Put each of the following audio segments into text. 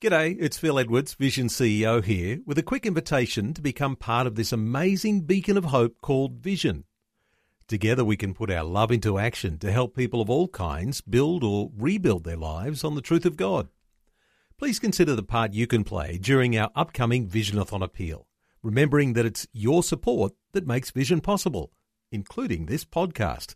G'day, it's Phil Edwards, Vision CEO here, with a quick invitation to become part of this amazing beacon of hope called Vision. Together we can put our love into action to help people of all kinds build or rebuild their lives on the truth of God. Please consider the part you can play during our upcoming Visionathon appeal, remembering that it's your support that makes Vision possible, including this podcast.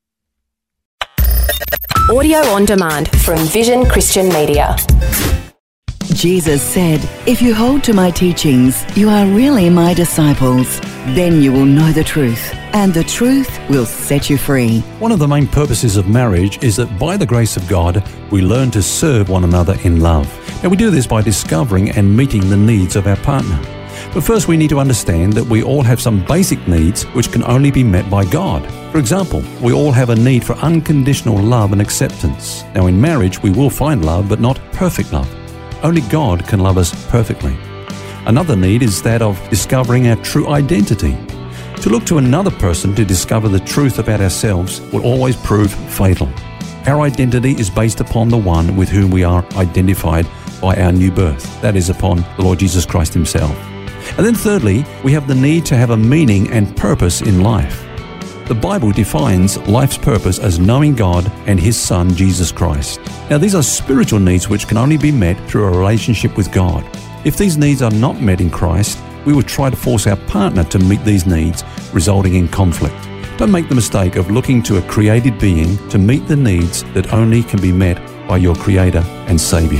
Audio on demand from Vision Christian Media. Jesus said, "If you hold to my teachings, you are really my disciples. Then you will know the truth, and the truth will set you free." One of the main purposes of marriage is that by the grace of God, we learn to serve one another in love. Now, we do this by discovering and meeting the needs of our partner. But first, we need to understand that we all have some basic needs which can only be met by God. For example, we all have a need for unconditional love and acceptance. Now, in marriage, we will find love, but not perfect love. Only God can love us perfectly. Another need is that of discovering our true identity. To look to another person to discover the truth about ourselves will always prove fatal. Our identity is based upon the one with whom we are identified by our new birth. That is, upon the Lord Jesus Christ himself. And then thirdly, we have the need to have a meaning and purpose in life. The Bible defines life's purpose as knowing God and His Son, Jesus Christ. Now, these are spiritual needs which can only be met through a relationship with God. If these needs are not met in Christ, we would try to force our partner to meet these needs, resulting in conflict. Don't make the mistake of looking to a created being to meet the needs that only can be met by your Creator and Saviour.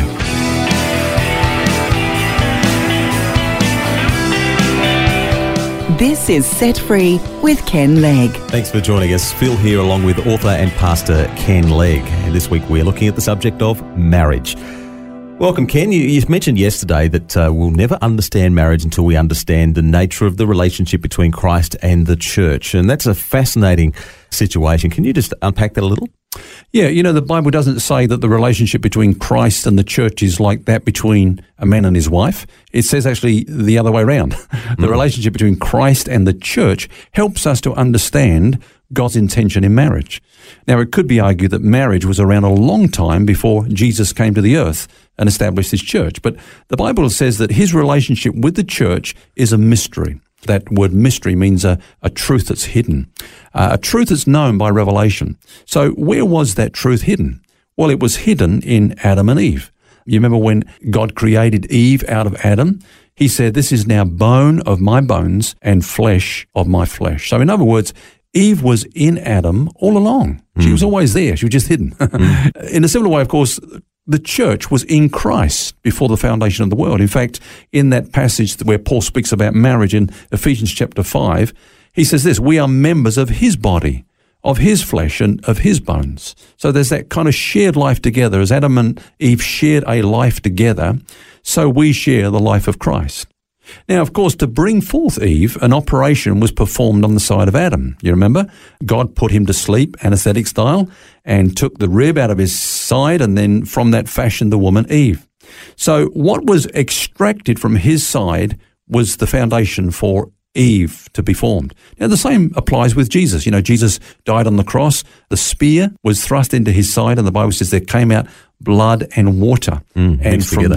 This is Set Free with Ken Legg. Thanks for joining us. Phil here along with author and pastor Ken Legg. And this week we're looking at the subject of marriage. Welcome, Ken. You mentioned yesterday that we'll never understand marriage until we understand the nature of the relationship between Christ and the church. And that's a fascinating situation. Can you just unpack that a little? Yeah, the Bible doesn't say that the relationship between Christ and the church is like that between a man and his wife. It says actually the other way around. The relationship between Christ and the church helps us to understand God's intention in marriage. Now, it could be argued that marriage was around a long time before Jesus came to the earth and established his church. But the Bible says that his relationship with the church is a mystery. That word mystery means a truth that's hidden, a truth that's known by revelation. So where was that truth hidden? Well, it was hidden in Adam and Eve. You remember when God created Eve out of Adam? He said, "This is now bone of my bones and flesh of my flesh." So in other words, Eve was in Adam all along. She was always there. She was just hidden. In a similar way, of course, the church was in Christ before the foundation of the world. In fact, in that passage where Paul speaks about marriage in Ephesians chapter 5, he says this, "We are members of his body, of his flesh and of his bones." So there's that kind of shared life together. As Adam and Eve shared a life together, so we share the life of Christ. Now, of course, to bring forth Eve, an operation was performed on the side of Adam. You remember? God put him to sleep, anesthetic style, and took the rib out of his side, and then from that fashioned the woman Eve. So what was extracted from his side was the foundation for Eve to be formed. Now, the same applies with Jesus. Jesus died on the cross. The spear was thrust into his side, and the Bible says there came out blood and water. And from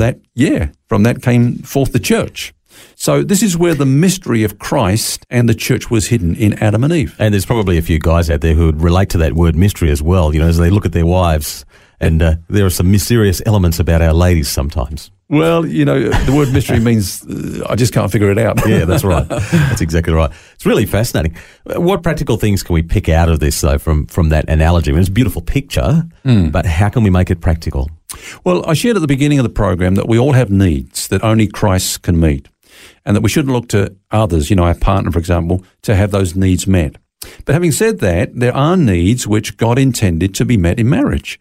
that came forth the church. So this is where the mystery of Christ and the church was hidden, in Adam and Eve. And there's probably a few guys out there who would relate to that word mystery as well, as they look at their wives. And there are some mysterious elements about our ladies sometimes. Well, the word mystery means I just can't figure it out. Yeah, that's right. That's exactly right. It's really fascinating. What practical things can we pick out of this, though, from that analogy? I mean, it's a beautiful picture, but how can we make it practical? Well, I shared at the beginning of the program that we all have needs that only Christ can meet, and that we shouldn't look to others, our partner, for example, to have those needs met. But having said that, there are needs which God intended to be met in marriage.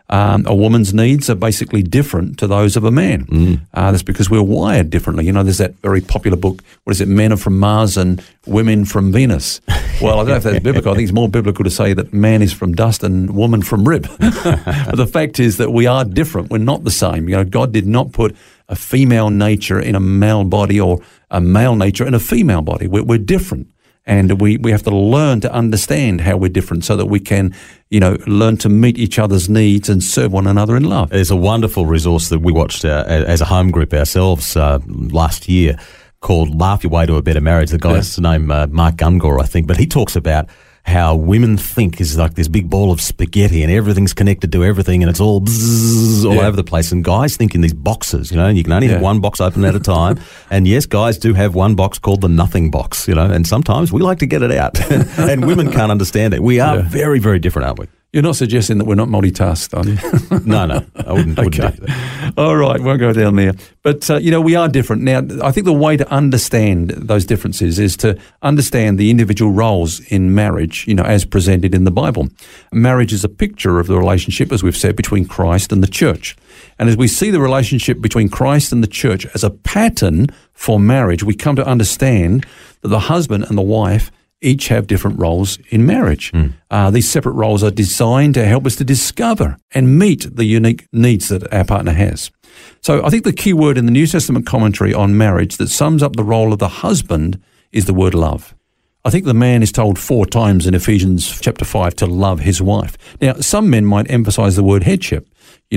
A woman's needs are basically different to those of a man. That's because we're wired differently. There's that very popular book, Men are from Mars and Women from Venus. Well, I don't know if that's biblical. I think it's more biblical to say that man is from dust and woman from rib. But the fact is that we are different. We're not the same. God did not put a female nature in a male body or a male nature in a female body. We're different. And we have to learn to understand how we're different so that we can, learn to meet each other's needs and serve one another in love. There's a wonderful resource that we watched as a home group ourselves last year called Laugh Your Way to a Better Marriage. The guy's name, Mark Gungor, I think, but he talks about how women think is like this big ball of spaghetti and everything's connected to everything and it's all bzzz all over the place. And guys think in these boxes, and you can only have one box open at a time. And yes, guys do have one box called the nothing box, and sometimes we like to get it out. And women can't understand it. We are very, very different, aren't we? You're not suggesting that we're not multitasked, are you? No, I wouldn't do that. All right, won't go down there. But, we are different. Now, I think the way to understand those differences is to understand the individual roles in marriage, as presented in the Bible. Marriage is a picture of the relationship, as we've said, between Christ and the church. And as we see the relationship between Christ and the church as a pattern for marriage, we come to understand that the husband and the wife each have different roles in marriage. These separate roles are designed to help us to discover and meet the unique needs that our partner has. So I think the key word in the New Testament commentary on marriage that sums up the role of the husband is the word love. I think the man is told 4 times in Ephesians chapter 5 to love his wife. Now, some men might emphasize the word headship.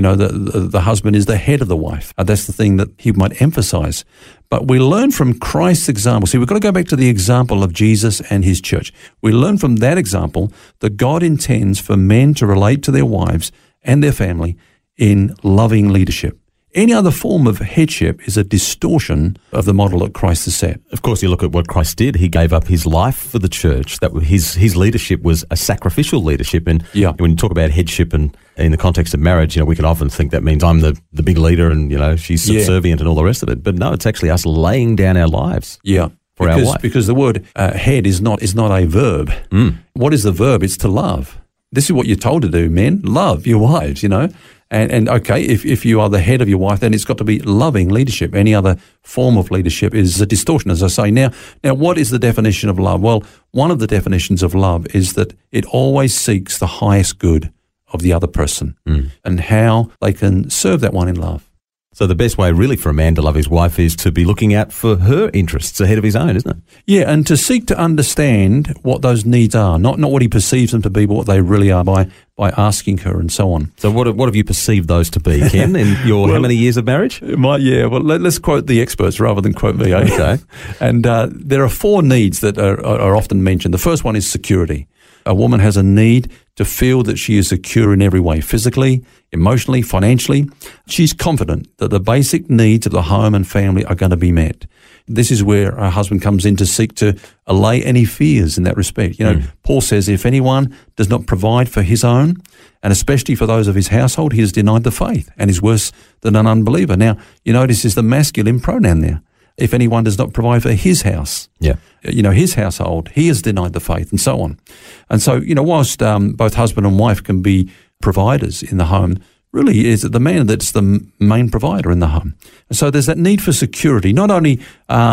The husband is the head of the wife. That's the thing that he might emphasize. But we learn from Christ's example. See, we've got to go back to the example of Jesus and his church. We learn from that example that God intends for men to relate to their wives and their family in loving leadership. Any other form of headship is a distortion of the model that Christ has set. Of course, you look at what Christ did. He gave up his life for the church. That his leadership was a sacrificial leadership. And when you talk about headship and in the context of marriage, we can often think that means I'm the big leader and, she's subservient and all the rest of it. But no, it's actually us laying down our lives. For our wife. Because the word head is not a verb. What is the verb? It's to love. This is what you're told to do, men. Love your wives, And okay, if you are the head of your wife, then it's got to be loving leadership. Any other form of leadership is a distortion, as I say. Now, what is the definition of love? Well, one of the definitions of love is that it always seeks the highest good of the other person and how they can serve that one in love. So the best way really for a man to love his wife is to be looking out for her interests ahead of his own, isn't it? Yeah, and to seek to understand what those needs are, not what he perceives them to be, but what they really are by asking her and so on. So what have you perceived those to be, Ken, in your how many years of marriage? Let's quote the experts rather than quote me. Okay. And there are 4 needs that are often mentioned. The first one is security. A woman has a need to feel that she is secure in every way, physically, emotionally, financially. She's confident that the basic needs of the home and family are going to be met. This is where her husband comes in to seek to allay any fears in that respect. Paul says if anyone does not provide for his own, and especially for those of his household, he has denied the faith and is worse than an unbeliever. Now, you notice is the masculine pronoun there. If anyone does not provide for his house, his household, he has denied the faith and so on. And so, whilst both husband and wife can be providers in the home, really is the man that's the main provider in the home. And so there's that need for security, not only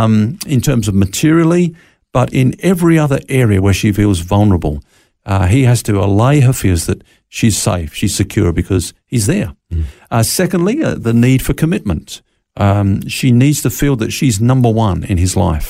in terms of materially, but in every other area where she feels vulnerable. He has to allay her fears that she's safe, she's secure because he's there. Secondly, the need for commitment. She needs to feel that she's number one in his life,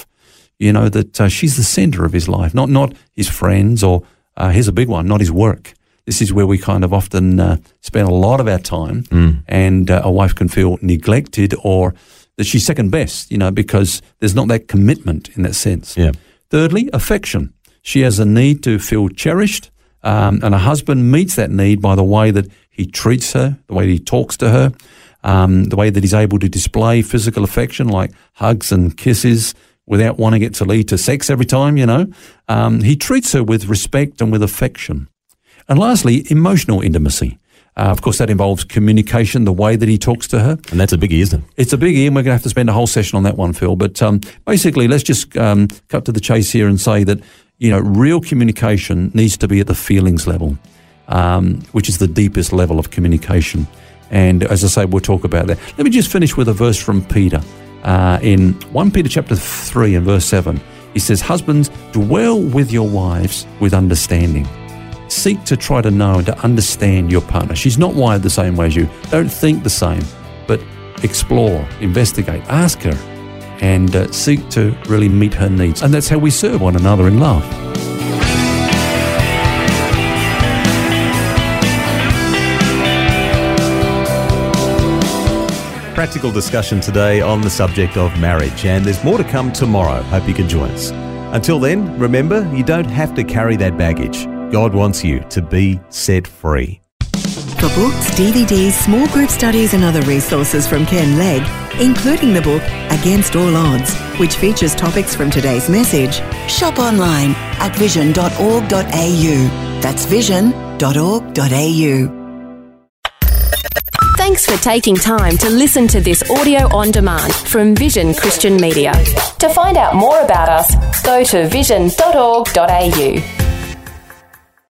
that she's the center of his life, not his friends or, here's a big one, not his work. This is where we kind of often spend a lot of our time and a wife can feel neglected or that she's second best, because there's not that commitment in that sense. Yeah. Thirdly, affection. She has a need to feel cherished and a husband meets that need by the way that he treats her, the way he talks to her, the way that he's able to display physical affection like hugs and kisses without wanting it to lead to sex every time, He treats her with respect and with affection. And lastly, emotional intimacy. Of course, that involves communication, the way that he talks to her. And that's a biggie, isn't it? It's a biggie, and we're going to have to spend a whole session on that one, Phil. But basically, let's just cut to the chase here and say that, real communication needs to be at the feelings level, which is the deepest level of communication. And as I say, we'll talk about that. Let me just finish with a verse from Peter. In 1 Peter chapter 3 and verse 7, he says, "Husbands, dwell with your wives with understanding." Seek to try to know and to understand your partner. She's not wired the same way as you. Don't think the same, but explore, investigate, ask her, and seek to really meet her needs. And that's how we serve one another in love. Practical discussion today on the subject of marriage, and there's more to come tomorrow. Hope you can join us. Until then, remember, you don't have to carry that baggage. God wants you to be set free. For books, DVDs, small group studies and other resources from Ken Legg, including the book Against All Odds, which features topics from today's message, shop online at vision.org.au. That's vision.org.au. Thanks for taking time to listen to this audio on demand from Vision Christian Media. To find out more about us, go to vision.org.au.